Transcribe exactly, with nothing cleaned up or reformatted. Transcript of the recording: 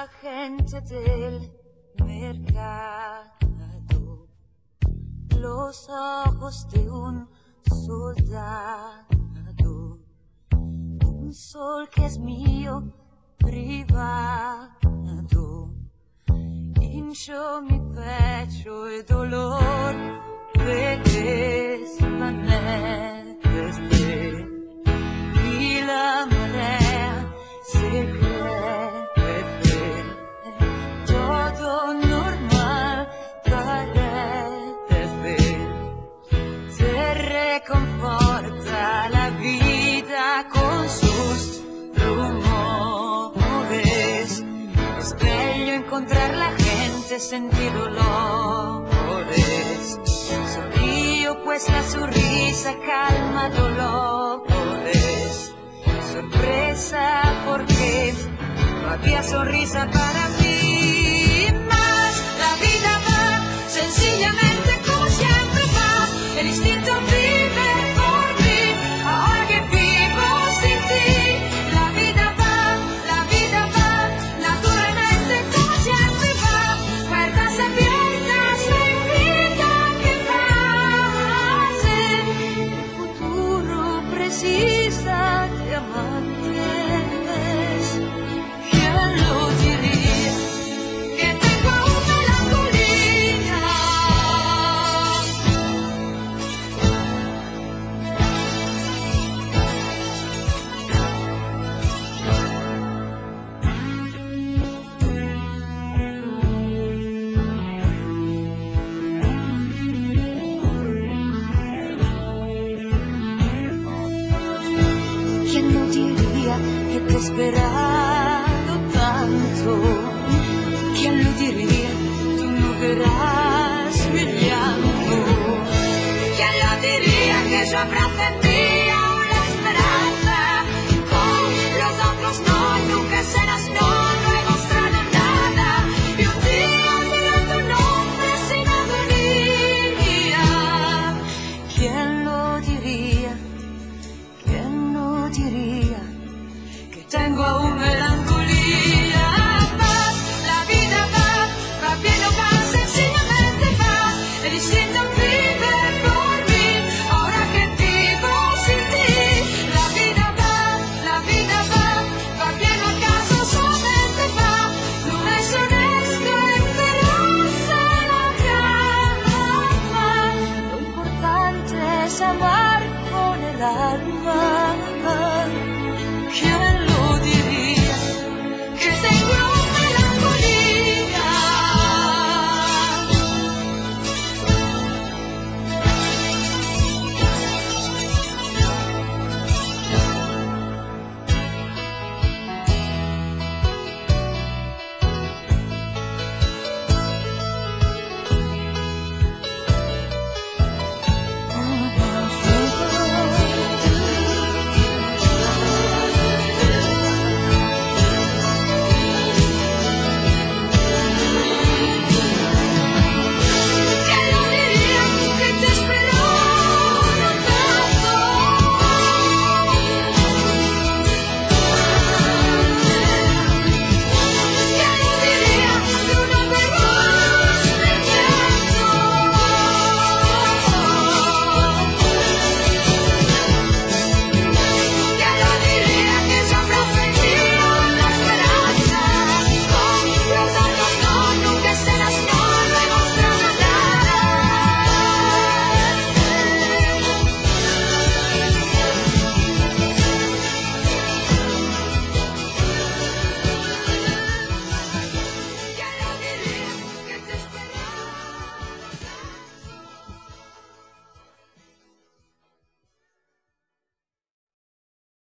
la gente del mercado, los ojos de un soldado, un sol que es mío privado, hincho mi pecho el dolor de desvanece y la marea se crece, todo normal parece, se reconforta la vida con sus rumores, es bello encontrar la gente, sentir dolores, sonrío pues la su risa calma dolores, sorpresa porque no había sonrisa para mí, más la vida va sencillamente como siempre va, el instinto